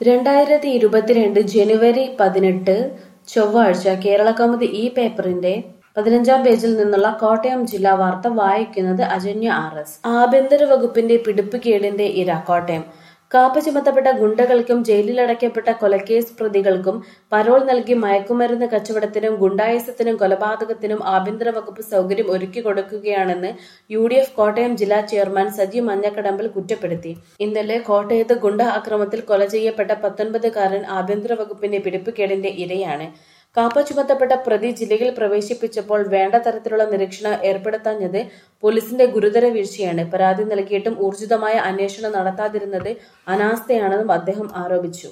2022 ജനുവരി 18 ചൊവ്വാഴ്ച കേരളകൗമുദി ഈ പേപ്പറിന്റെ 15-ാം പേജിൽ നിന്നുള്ള കോട്ടയം ജില്ലാ വാർത്ത വായിക്കുന്നത് അജന്യ RS. ആഭ്യന്തര വകുപ്പിന്റെ പിടിപ്പുകേടിന്റെ ഇര കോട്ടയം. കാപ്പ ചുമത്തപ്പെട്ട ഗുണ്ടകൾക്കും ജയിലിലടയ്ക്കപ്പെട്ട കൊലക്കേസ് പ്രതികൾക്കും പരോൾ നൽകി മയക്കുമരുന്ന് കച്ചവടത്തിനും ഗുണ്ടായിസത്തിനും കൊലപാതകത്തിനും ആഭ്യന്തര വകുപ്പ് സൗകര്യം ഒരുക്കിക്കൊടുക്കുകയാണെന്ന് UDF കോട്ടയം ജില്ലാ ചെയർമാൻ സജി മഞ്ഞക്കടമ്പിൽ കുറ്റപ്പെടുത്തി. ഇന്നലെ കോട്ടയത്ത് ഗുണ്ട ആക്രമണത്തിൽ കൊല ചെയ്യപ്പെട്ട 19-കാരൻ ആഭ്യന്തര വകുപ്പിന്റെ പിടിപ്പുകേടിന്റെ ഇരയാണ്. കാപ്പ ചുമത്തപ്പെട്ട പ്രതി ജില്ലയിൽ പ്രവേശിപ്പിച്ചപ്പോൾ വേണ്ട തരത്തിലുള്ള നിരീക്ഷണം ഏർപ്പെടുത്താഞ്ഞത് പോലീസിന്റെ ഗുരുതര വീഴ്ചയാണ്. പരാതി നൽകിയിട്ടും ഊർജിതമായ അന്വേഷണം നടത്താതിരുന്നത് അനാസ്ഥയാണെന്നും അദ്ദേഹം ആരോപിച്ചു.